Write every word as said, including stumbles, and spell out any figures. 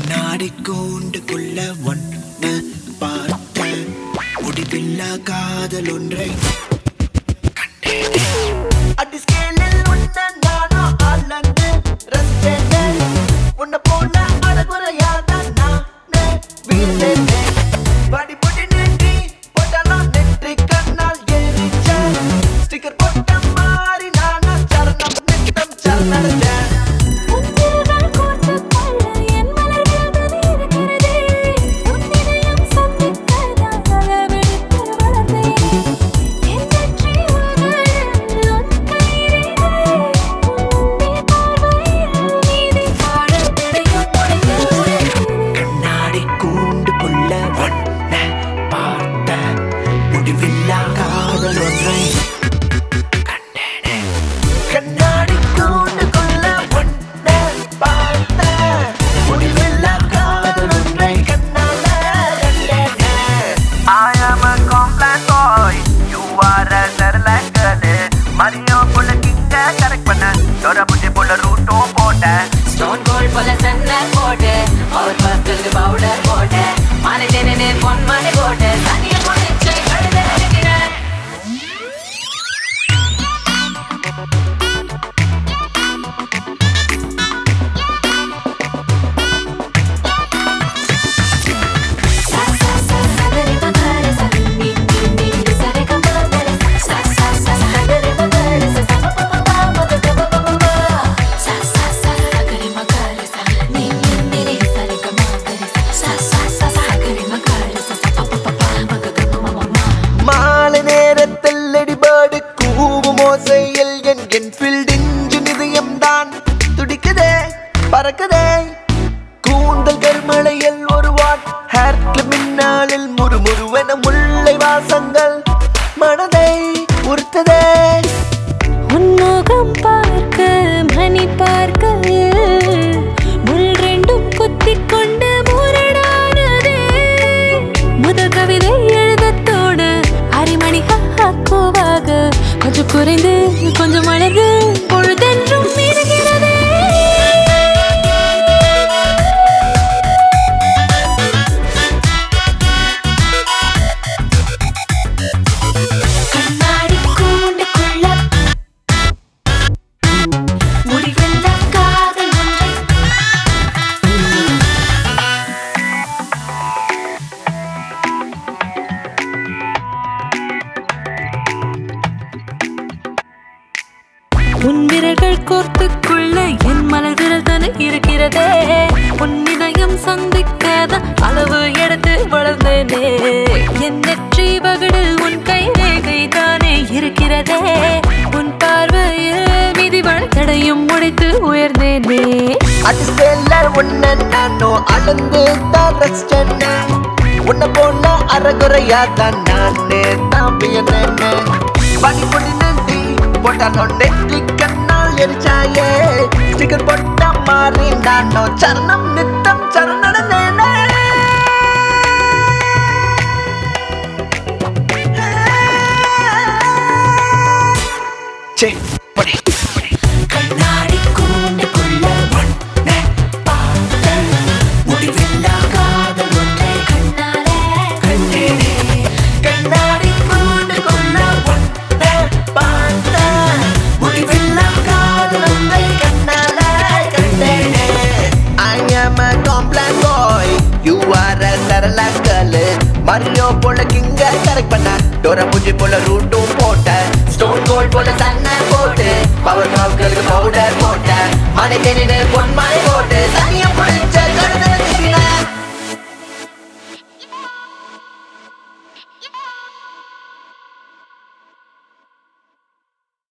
கண்ணாடி கூண்டுக்குள்ள ஒன்ன பார்த்த முடிவில்லா காதல் ஒன்றை கண்டேனே. அடி ஸ்கேலில் உன்ன நானோ அளந்து ரசித்தேனே. உன்னை போல அழகுறையாதான் நானே வீழ்ந்தேனே. படி பொடி நெற்றி போட்டாலும் நெற்றி கண்ணால் எரிச்ச ஸ்டிக்கர் போட்ட மாறி நானா சரணம் நித்தம் சரணடைஞ்சேன். Stone cold போல சன்னர் போட்டு அவர் பக்கத்துக்கு பவுடர் போட்டு மாலை தேனே பொன் மாலை போட்டு தனிய போட்டு கழுதை அடிக்கிறேன். பறக்குதே கூந்தல் கருமலையில் ஒரு வாட் ஹேர் கிளிப் மின்னாலில் முறுமுறுவென முல்லை வாசங்கள் மனதை உறுத்ததே. உன்முகம் பார்க்க மணி பார்க்க முள் ரெண்டும் குத்திக் கொண்டு முரடானதே. முதல் கவிதை எழுதத்தோடு அரைமணி ஹாக்குவாக கொஞ்சம் குறைந்து கொஞ்சம் அழகு பொழுதென்றும் இருக்கிறதே. உன் விரல்கள் கோர்த்துக்குள்ள என் மலர் விரல் தானே இருக்கிறதே. உன் இதயம் சந்திக்காத அளவு எடுத்து வளர்ந்தேனே. என் நெற்றி வகடில் உன் கை ரேகை தானே இருக்கிறதே. உன் பார்வையில் மிதிவள் தடையும் உடைத்து உயர்ந்தேனே. அடிஸ்கேல உன்னை நானோ அளந்து தான் ரசிச்சேனே. உன்னை போல அறகுறையாதான் நானே தான் வியந்தேனே. படி பொடி நெட்டி போட்டாலும் நெற்றி கண்ணால் எரிச்சாயே. ஸ்டிக்கர் போட்ட மாறி நானோ சரணம் நித்தம் சரணடைந்தேனே. சே படி கண்ணாடி கூண்டுக்குள்ள ஒன்னை பார்த்த முடிவில்லா காதல் ஒன்றை கண்ணாலே கண்டேனே. கண்ணாடி கூண்டுக்குள்ள ஒன்னை பார்த்த முடிவில்லா காதல் ஒன்றை கண்ணாலே கண்டேனே. I am a complain boy, you are a Sarala girl. Mario போல கிங்க கரெக்ட் பண்ண டோரா புஜி போல ரூட்டும் போட்ட ஸ்டோன் கோல்ட் போல சன்னர் போட்டு பவர் மாவுக்கு பவுடர் போட்ட மனை தேனின பொன்மா